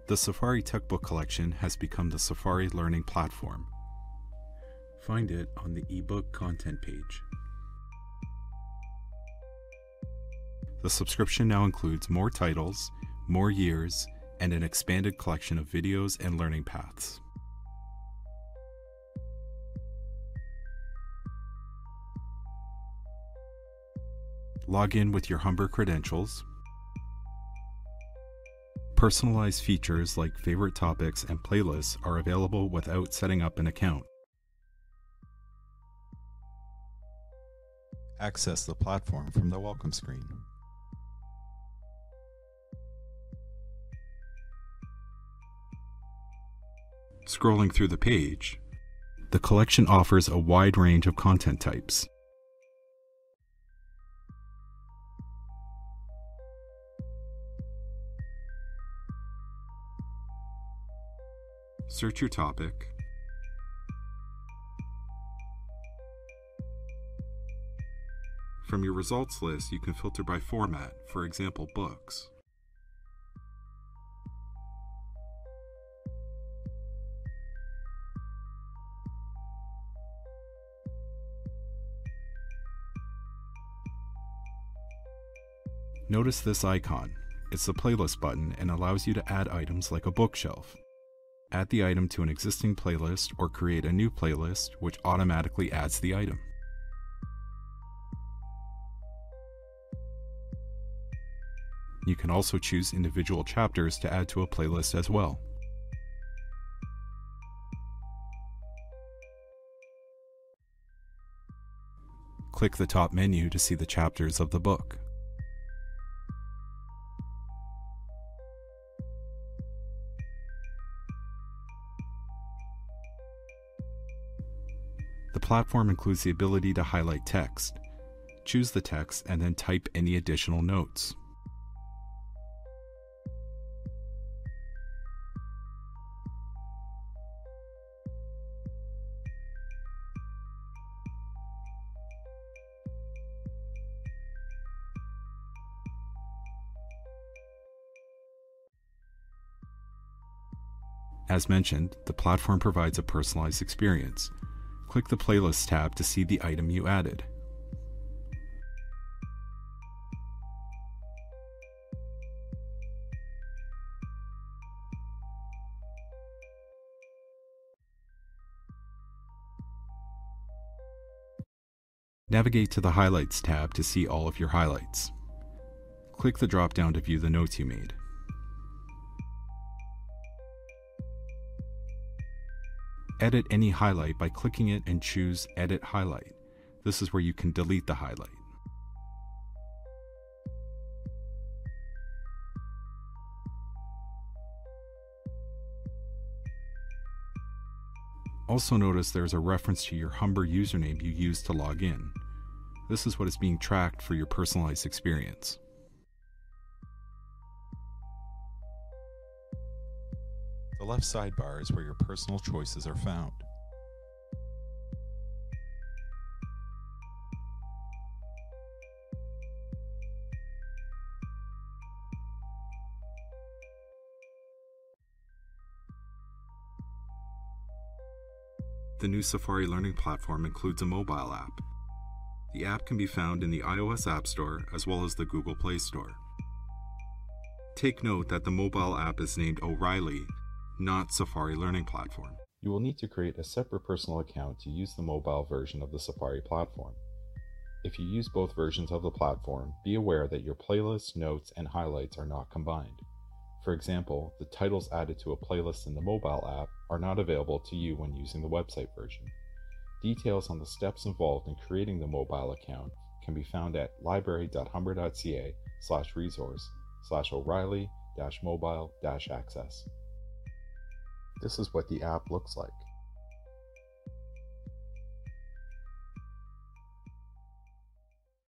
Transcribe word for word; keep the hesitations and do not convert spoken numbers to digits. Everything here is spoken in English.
The Safari Textbook Collection has become the Safari Learning Platform. Find it on the ebook content page. The subscription now includes more titles, more years, and an expanded collection of videos and learning paths. Log in with your Humber credentials. Personalized features like favorite topics and playlists are available without setting up an account. Access the platform from the welcome screen. Scrolling through the page, the collection offers a wide range of content types. Search your topic, from your results list, you can filter by format, for example, books. Notice this icon. It's the playlist button and allows you to add items like a bookshelf. Add the item to an existing playlist or create a new playlist, which automatically adds the item. You can also choose individual chapters to add to a playlist as well. Click the top menu to see the chapters of the book. The platform includes the ability to highlight text. Choose the text and then type any additional notes. As mentioned, the platform provides a personalized experience. Click the Playlist tab to see the item you added. Navigate to the Highlights tab to see all of your highlights. Click the drop-down to view the notes you made. Edit any highlight by clicking it and choose Edit Highlight. This is where you can delete the highlight. Also notice there's a reference to your Humber username you used to log in. This is what is being tracked for your personalized experience. The left sidebar is where your personal choices are found. The new Safari Learning Platform includes a mobile app. The app can be found in the iOS App Store as well as the Google Play Store. Take note that the mobile app is named O'Reilly, not Safari Learning Platform. You will need to create a separate personal account to use the mobile version of the Safari platform. If you use both versions of the platform, be aware that your playlists, notes, and highlights are not combined. For example, the titles added to a playlist in the mobile app are not available to you when using the website version. Details on the steps involved in creating the mobile account can be found at library.humber.ca slash resource slash O'Reilly dash mobile dash access. This is what the app looks like.